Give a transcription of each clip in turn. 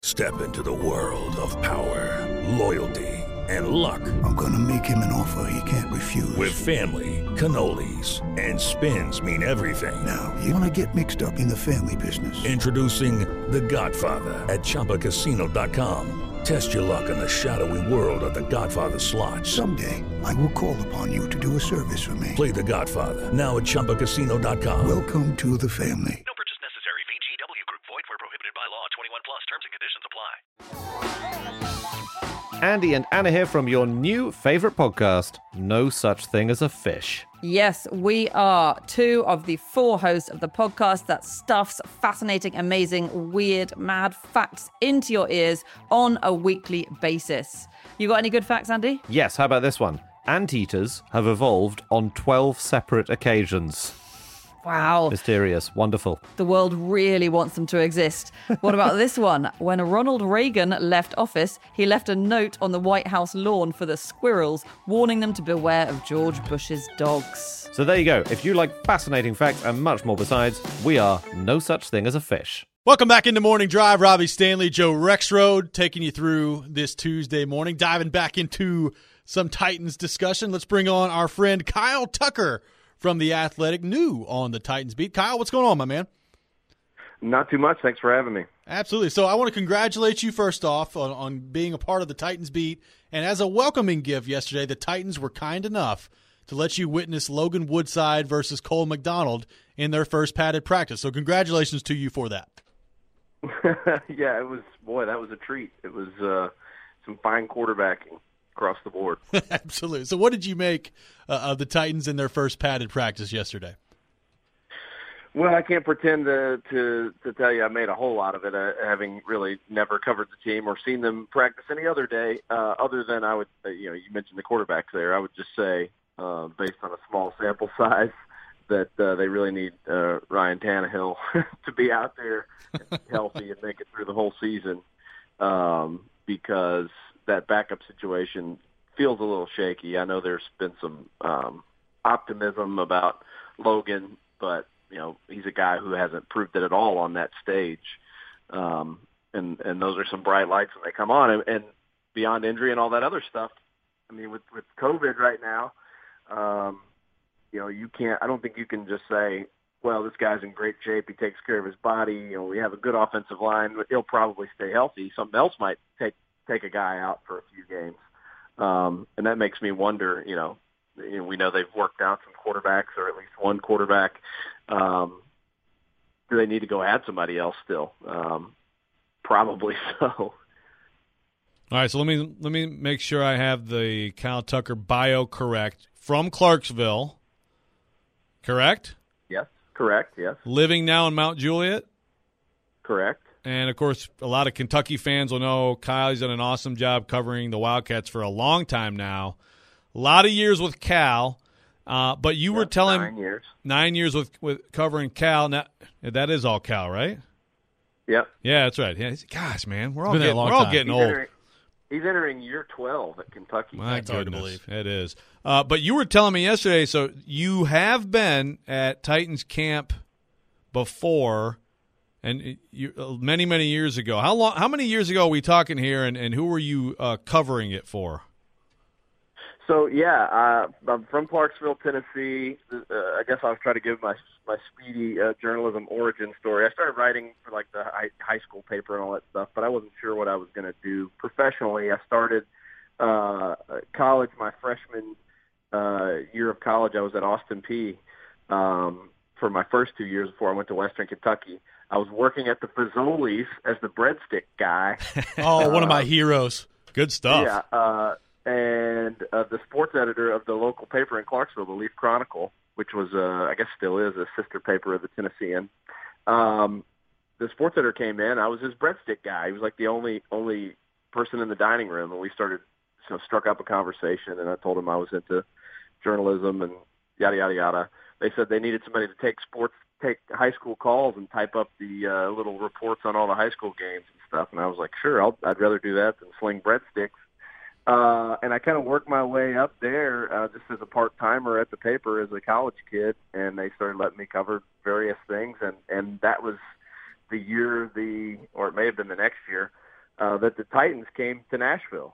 Step into the world of power, loyalty, and luck. I'm gonna make him an offer he can't refuse. With family, cannolis, and spins mean everything. Now, you wanna get mixed up in the family business. Introducing The Godfather at ChumbaCasino.com. Test your luck in the shadowy world of The Godfather slot. Someday, I will call upon you to do a service for me. Play The Godfather now at ChumbaCasino.com. Welcome to the family. No purchase necessary. VGW Group. Void where prohibited by law. 21 plus. Terms and conditions apply. Andy and Anna here from your new favourite podcast, No Such Thing as a Fish. Yes, we are two of the four hosts of the podcast that stuffs fascinating, amazing, weird, mad facts into your ears on a weekly basis. You got any good facts, Andy? Yes, how about this one? Anteaters have evolved on 12 separate occasions. Wow. Mysterious. Wonderful. The world really wants them to exist. What about this one? When Ronald Reagan left office, he left a note on the White House lawn for the squirrels, warning them to beware of George Bush's dogs. So there you go. If you like fascinating facts and much more besides, we are No Such Thing as a Fish. Welcome back into Morning Drive. Robbie Stanley, Joe Rexrode, taking you through this Tuesday morning, diving back into some Titans discussion. Let's bring on our friend Kyle Tucker from The Athletic, new on the Titans beat. Kyle, what's going on, my man? Not too much. Thanks for having me. Absolutely. So I want to congratulate you first off on being a part of the Titans beat. And as a welcoming gift yesterday, the Titans were kind enough to let you witness Logan Woodside versus Cole McDonald in their first padded practice. So congratulations to you for that. Yeah, that was a treat. It was some fine quarterbacking across the board. Absolutely. So what did you make of the Titans in their first padded practice yesterday? Well, I can't pretend to tell you I made a whole lot of it, having really never covered the team or seen them practice any other day, other than I would, you mentioned the quarterbacks there. I would just say, based on a small sample size, that they really need Ryan Tannehill to be out there healthy and make it through the whole season, because that backup situation feels a little shaky. I know there's been some optimism about Logan, but he's a guy who hasn't proved it at all on that stage. And those are some bright lights when they come on. And beyond injury and all that other stuff, I mean, with COVID right now, you can't. I don't think you can just say, well, this guy's in great shape. He takes care of his body. We have a good offensive line, but he'll probably stay healthy. Something else might take a guy out for a few games. And that makes me wonder, we know they've worked out some quarterbacks, or at least one quarterback. Do they need to go add somebody else still? Probably so. All right, so let me make sure I have the Kyle Tucker bio correct. From Clarksville, correct? Yes, correct, yes. Living now in Mount Juliet? Correct. And, of course, a lot of Kentucky fans will know Kyle's done an awesome job covering the Wildcats for a long time now. A lot of years with Cal, but you were telling 9 years. 9 years with covering Cal. Now, that is all Cal, right? Yep. Yeah, that's right. Yeah, gosh, man, we're all been getting old. He's entering year 12 at Kentucky. My That's hard goodness, to believe. it is. But you were telling me yesterday, so you have been at Titans camp before, and many, many years ago. How many years ago are we talking here, and who were you covering it for? So, yeah, I'm from Clarksville, Tennessee. I guess I'll try to give my speedy journalism origin story. I started writing for, the high school paper and all that stuff, but I wasn't sure what I was going to do professionally. I started college, my freshman year of college. I was at Austin Peay for my first 2 years before I went to Western Kentucky. I was working at the Fazoli's as the breadstick guy. Oh, one of my heroes. Good stuff. Yeah, and the sports editor of the local paper in Clarksville, the Leaf Chronicle, which was, I guess still is, a sister paper of the Tennessean. The sports editor came in. I was his breadstick guy. He was like the only person in the dining room, and we struck up a conversation, and I told him I was into journalism and yada, yada, yada. They said they needed somebody to take high school calls and type up the little reports on all the high school games and stuff, and I was like, sure, I'd rather do that than sling breadsticks. And I kind of worked my way up there just as a part-timer at the paper as a college kid, and they started letting me cover various things, and that was the year or it may have been the next year, that the Titans came to Nashville,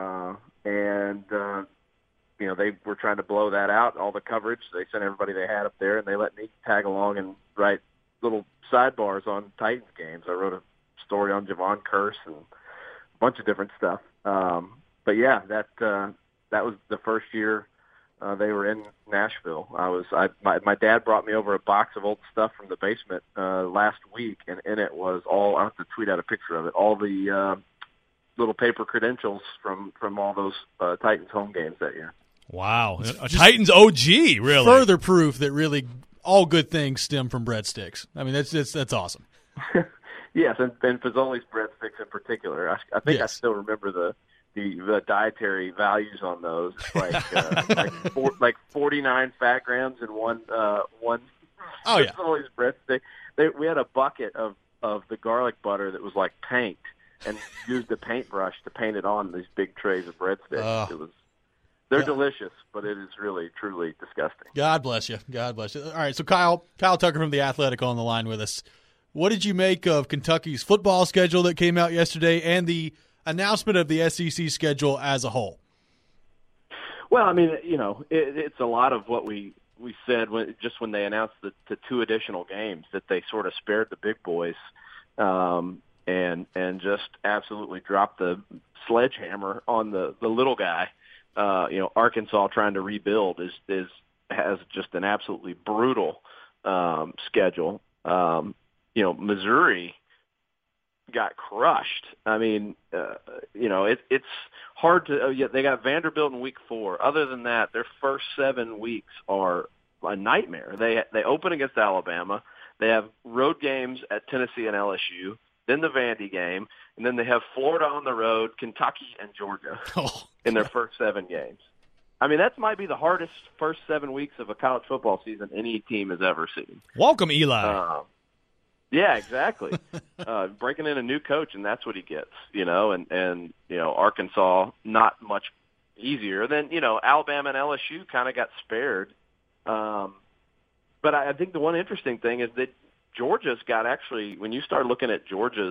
and they were trying to blow that out. All the coverage, they sent everybody they had up there, and they let me tag along and write little sidebars on Titans games. I wrote a story on Javon Curse and a bunch of different stuff. But yeah, that was the first year they were in Nashville. My dad brought me over a box of old stuff from the basement last week, and in it was all, I have to tweet out a picture of it, all the little paper credentials from all those Titans home games that year. Wow. A Titans OG, really. Further proof that really all good things stem from breadsticks. I mean, that's awesome. Yes, and Fazoli's breadsticks in particular. I think Yes. I still remember the dietary values on those. It's like 49 fat grams in one Oh, yeah. Fazoli's breadstick. We had a bucket of the garlic butter that was like paint, and used a paintbrush to paint it on these big trays of breadsticks. They're delicious, but it is really, truly disgusting. God bless you. God bless you. All right, so Kyle Tucker from The Athletic on the line with us. What did you make of Kentucky's football schedule that came out yesterday and the announcement of the SEC schedule as a whole? Well, I mean, it's a lot of what we said when they announced the 2 additional games, that they sort of spared the big boys and just absolutely dropped the sledgehammer on the little guy. Arkansas trying to rebuild has just an absolutely brutal schedule. Missouri got crushed. I mean, it's hard to. They got Vanderbilt in week 4. Other than that, their first 7 weeks are a nightmare. They open against Alabama. They have road games at Tennessee and LSU. Then the Vandy game, and then they have Florida on the road, Kentucky, and Georgia in their first 7 games. I mean, that might be the hardest first 7 weeks of a college football season any team has ever seen. Welcome, Eli. Yeah, exactly. Breaking in a new coach, and that's what he gets, and Arkansas, not much easier. Then, Alabama and LSU kind of got spared. But I think the one interesting thing is that Georgia's got, actually, when you start looking at Georgia's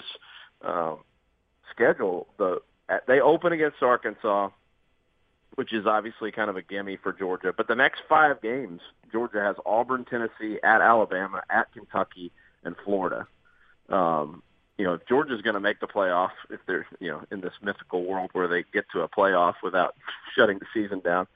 schedule, they open against Arkansas, which is obviously kind of a gimme for Georgia. But the next 5 games, Georgia has Auburn, Tennessee, at Alabama, at Kentucky, and Florida. If Georgia's going to make the playoff, if they're, in this mythical world where they get to a playoff without shutting the season down,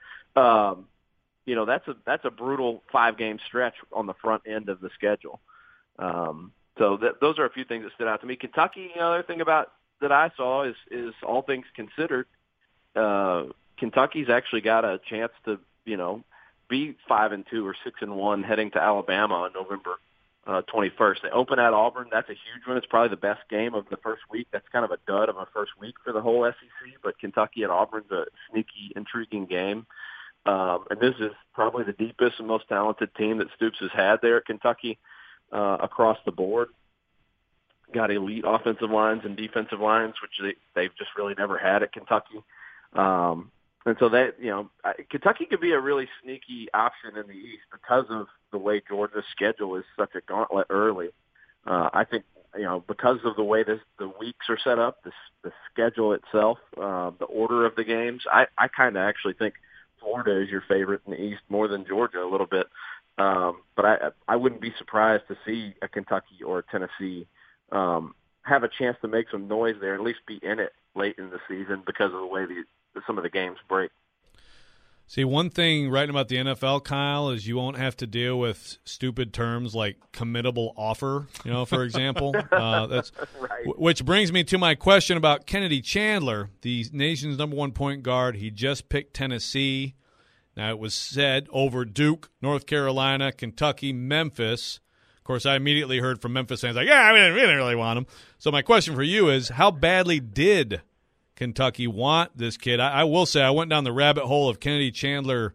that's a brutal 5-game stretch on the front end of the schedule. Those are a few things that stood out to me. Kentucky, the other thing about that I saw is all things considered, Kentucky's actually got a chance to, be 5-2 or 6-1 heading to Alabama on November 21st. They open at Auburn. That's a huge one. It's probably the best game of the first week. That's kind of a dud of a first week for the whole SEC, but Kentucky at Auburn's a sneaky, intriguing game. And this is probably the deepest and most talented team that Stoops has had there at Kentucky. Across the board, got elite offensive lines and defensive lines, which they've just really never had at Kentucky. And so Kentucky could be a really sneaky option in the East because of the way Georgia's schedule is such a gauntlet early. I think, because of the way the weeks are set up, the schedule itself, the order of the games, I kind of actually think Florida is your favorite in the East more than Georgia a little bit. But I wouldn't be surprised to see a Kentucky or a Tennessee have a chance to make some noise there, at least be in it late in the season because of the way some of the games break. See, one thing writing about the NFL, Kyle, is you won't have to deal with stupid terms like committable offer, for example. That's right. Which brings me to my question about Kennedy Chandler, the nation's #1 point guard. He just picked Tennessee. Now, it was said over Duke, North Carolina, Kentucky, Memphis. Of course, I immediately heard from Memphis fans like, yeah, we didn't really want him. So my question for you is, how badly did Kentucky want this kid? I will say I went down the rabbit hole of Kennedy Chandler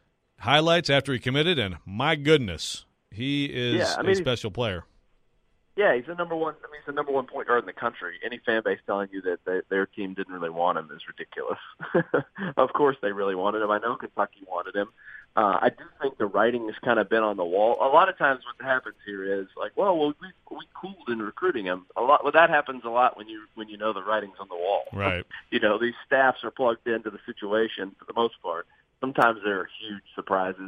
highlights after he committed, and my goodness, he is a special player. Yeah, he's the number one. I mean, he's the number one point guard in the country. Any fan base telling you that their team didn't really want him is ridiculous. Of course, they really wanted him. I know Kentucky wanted him. I do think the writing has kind of been on the wall. A lot of times, what happens here is like, well, we cooled in recruiting him. Well, that happens a lot when you know the writing's on the wall. Right. These staffs are plugged into the situation for the most part. Sometimes there are huge surprises.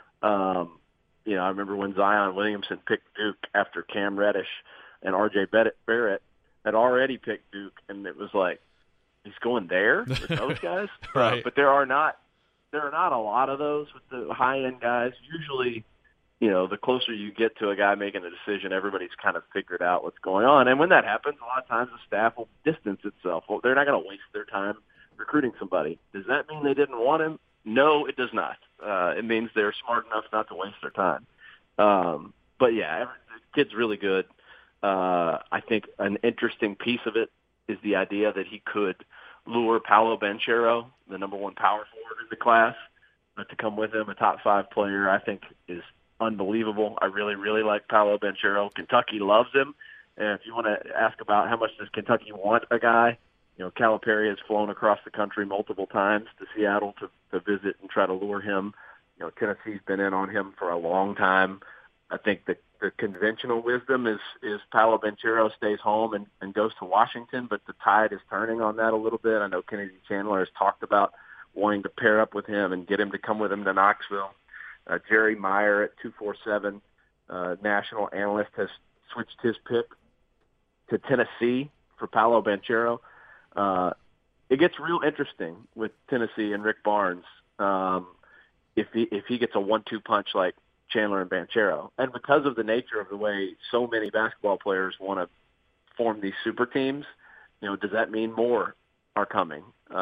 I remember when Zion Williamson picked Duke after Cam Reddish and R.J. Barrett had already picked Duke, and it was like, he's going there with those guys? Right. But there are not a lot of those with the high-end guys. Usually, the closer you get to a guy making a decision, everybody's kind of figured out what's going on. And when that happens, a lot of times the staff will distance itself. Well, they're not going to waste their time recruiting somebody. Does that mean they didn't want him? No, it does not. It means they're smart enough not to waste their time. But yeah, the kid's really good. I think an interesting piece of it is the idea that he could lure Paolo Banchero, the number one power forward in the class, to come with him, a top 5 player, I think is unbelievable. I really, really like Paolo Banchero. Kentucky loves him. And if you want to ask about how much does Kentucky want a guy, Calipari has flown across the country multiple times to Seattle to visit and try to lure him. Tennessee's been in on him for a long time. I think the conventional wisdom is Paolo Banchero stays home and goes to Washington, but the tide is turning on that a little bit. I know Kennedy Chandler has talked about wanting to pair up with him and get him to come with him to Knoxville. Jerry Meyer at 247, national analyst, has switched his pick to Tennessee for Paolo Banchero. It gets real interesting with Tennessee and Rick Barnes if he gets a 1-2 punch like Chandler and Banchero. And because of the nature of the way so many basketball players want to form these super teams, does that mean more are coming?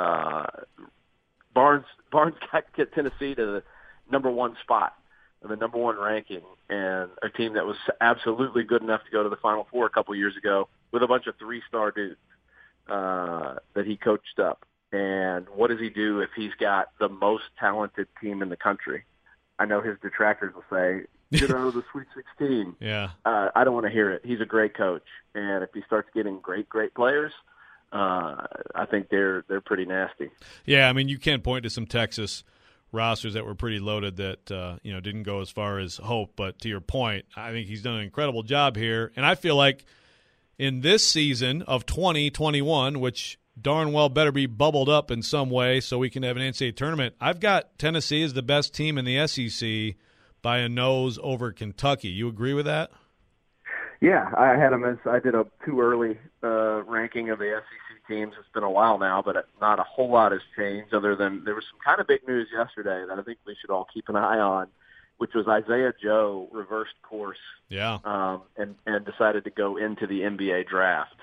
Barnes got Tennessee to the number 1 spot, the number 1 ranking, and a team that was absolutely good enough to go to the Final Four a couple years ago with a bunch of 3-star dudes that he coached up. And what does he do if he's got the most talented team in the country? I know his detractors will say, get out of the Sweet 16. Yeah. I don't want to hear it. He's a great coach. And if he starts getting great players, I think they're pretty nasty. Yeah, I mean, you can point to some Texas rosters that were pretty loaded that didn't go as far as hoped. But to your point, I think he's done an incredible job here. And I feel like in this season of 2021, which darn well better be bubbled up in some way so we can have an NCAA tournament, I've got Tennessee as the best team in the SEC by a nose over Kentucky. You agree with that? Yeah, I had them as I did a too early ranking of the SEC teams. It's been a while now, but not a whole lot has changed other than there was some kind of big news yesterday that I think we should all keep an eye on, which was Isaiah Joe reversed course and decided to go into the NBA draft.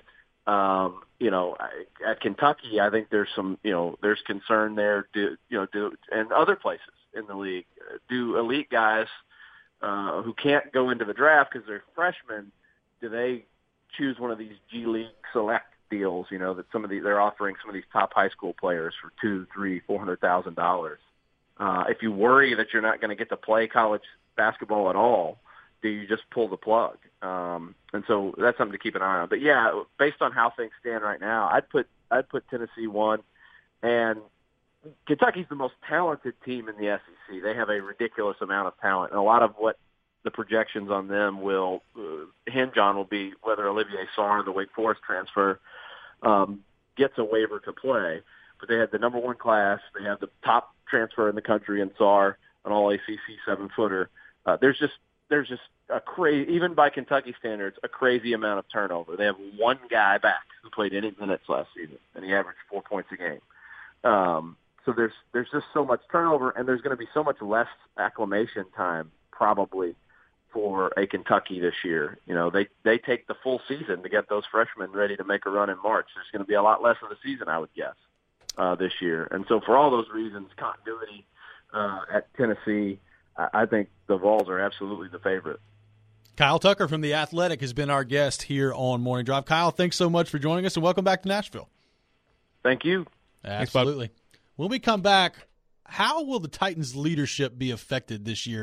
At Kentucky, I think there's some, there's concern there. And other places in the league, do elite guys who can't go into the draft because they're freshmen, do they choose one of these G League select deals? That they're offering some of these top high school players for $200,000, $300,000, $400,000. If you worry that you're not going to get to play college basketball at all, do you just pull the plug? And so that's something to keep an eye on. But yeah, based on how things stand right now, I'd put Tennessee 1, and Kentucky's the most talented team in the SEC. They have a ridiculous amount of talent, and a lot of what the projections on them will hinge on will be whether Olivier Sarr, the Wake Forest transfer, gets a waiver to play. But they had the number 1 class. They have the top transfer in the country in Sarr, an all-ACC 7-footer. There's just a crazy, even by Kentucky standards, a crazy amount of turnover. They have one guy back who played any minutes last season, and he averaged 4 points a game. So there's just so much turnover, and there's going to be so much less acclimation time probably for a Kentucky this year. They take the full season to get those freshmen ready to make a run in March. There's going to be a lot less of the season, I would guess, this year. And so for all those reasons, continuity at Tennessee, I think the Vols are absolutely the favorite. Kyle Tucker from The Athletic has been our guest here on Morning Drive. Kyle, thanks so much for joining us, and welcome back to Nashville. Thank you. Absolutely. When we come back, how will the Titans' leadership be affected this year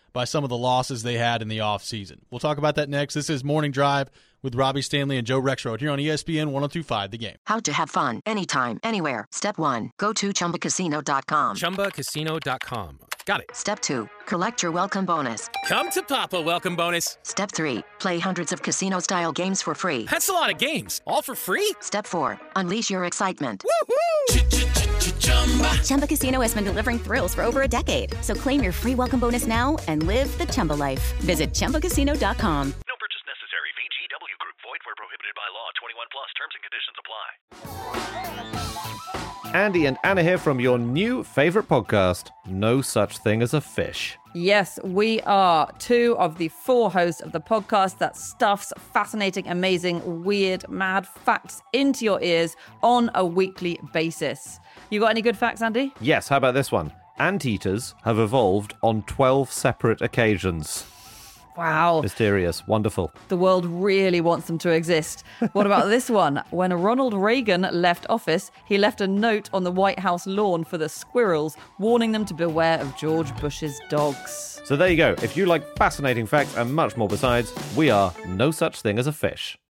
by some of the losses they had in the offseason. We'll talk about that next. This is Morning Drive with Robbie Stanley and Joe Rexrode here on ESPN 102.5 The Game. How to have fun anytime, anywhere. Step 1. Go to ChumbaCasino.com. ChumbaCasino.com. Got it. Step 2. Collect your welcome bonus. Come to Papa welcome bonus. Step 3. Play hundreds of casino-style games for free. That's a lot of games. All for free? Step 4. Unleash your excitement. Woohoo! Chumba Casino has been delivering thrills for over a decade. So claim your free welcome bonus now and live the Chumba life. Visit ChumbaCasino.com. No purchase necessary. VGW Group. Void where prohibited by law. 21 plus. Terms and conditions apply. Andy and Anna here from your new favorite podcast, No Such Thing as a Fish. Yes, we are 2 of the 4 hosts of the podcast that stuffs fascinating, amazing, weird, mad facts into your ears on a weekly basis. You got any good facts, Andy? Yes, how about this one? Anteaters have evolved on 12 separate occasions. Wow. Mysterious. Wonderful. The world really wants them to exist. What about this one? When Ronald Reagan left office, he left a note on the White House lawn for the squirrels, warning them to beware of George Bush's dogs. So there you go. If you like fascinating facts and much more besides, we are No Such Thing as a Fish.